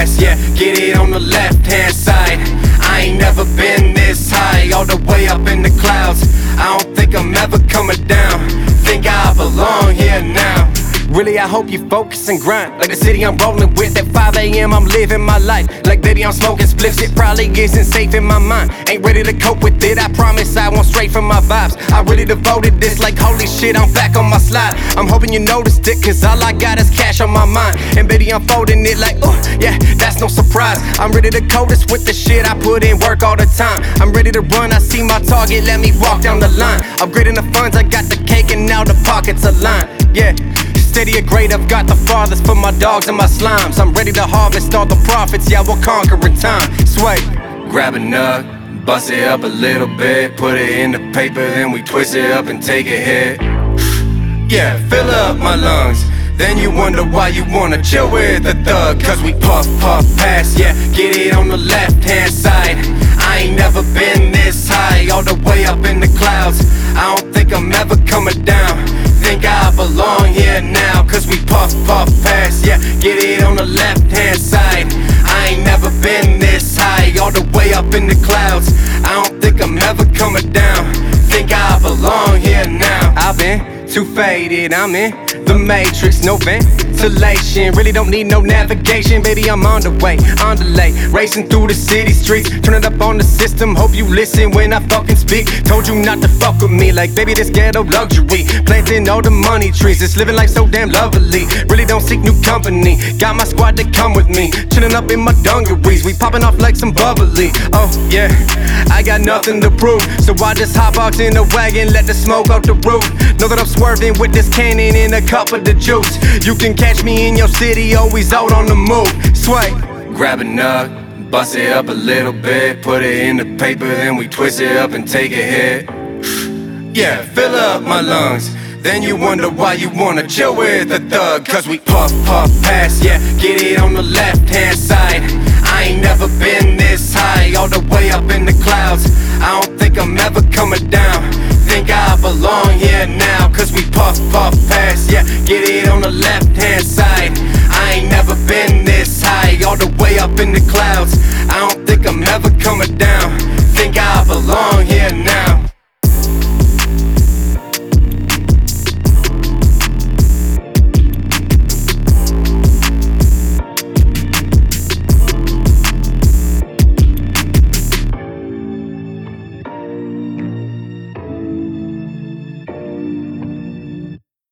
pass, yeah, get it on the left hand side. I ain't never been this high, all the way up in the clouds. I don't think I'm ever coming down, think I belong here now. Really, I hope you focus and grind. Like the city I'm rolling with, at 5 a.m. I'm living my life. Like baby, I'm smoking spliffs, it probably isn't safe in my mind. Ain't ready to cope with it, I promise I won't stray from my vibes. I really devoted this, like holy shit, I'm back on my slide. I'm hoping you noticed it, cause all I got is cash on my mind. And baby, I'm folding it like, oh yeah, that's no surprise. I'm ready to coldest with the shit, I put in work all the time. I'm ready to run, I see my target, let me walk down the line. Upgrading the funds, I got the cake and now the pockets align. Yeah, steady or great, I've got the farthest for my dogs and my slimes. I'm ready to harvest all the profits, yeah, we'll conquer in time. Sway, grab a nug, bust it up a little bit, put it in the paper, then we twist it up and take a hit. Yeah, fill up my lungs, then you wonder why you wanna chill with a thug. Cause we puff, puff, pass, yeah, get it on the left hand side. I ain't never been this high, all the way up in the clouds. I don't think I'm ever coming down, think I belong here now. Cause we puff, puff, pass, yeah, get it on the left hand side. I ain't never been this high, all the way up in the clouds. I don't think I'm ever coming down, think I belong here now. I've been too faded, I'm in the matrix, no ventilation. Really don't need no navigation, baby, I'm on the way, on delay. Racing through the city streets, turn it up on the system. Hope you listen when I fucking speak. Told you not to fuck with me, like baby, this ghetto luxury. Planting all the money trees, it's living life so damn lovely. Really don't seek new company, got my squad to come with me. Chilling up in my dungarees, we popping off like some bubbly. Oh yeah, I got nothing to prove, so I just hop out in the wagon, let the smoke out the roof. Know that I'm swerving with this cannon and a cup of the juice. You can catch me in your city, always out on the move. Sway, grab a nug, bust it up a little bit, put it in the paper, then we twist it up and take a hit. Yeah, fill up my lungs, then you wonder why you wanna chill with a thug. Cause we puff, puff, pass, yeah, get it on the left hand side. I ain't never been this high, all the way up in the clouds. I don't think I'm ever coming down, think I belong here now. Cause we puff, puff, pass, yeah, get it on the left hand side. I ain't never been this high, all the way up in the clouds. I don't think I'm ever coming down, think I belong here.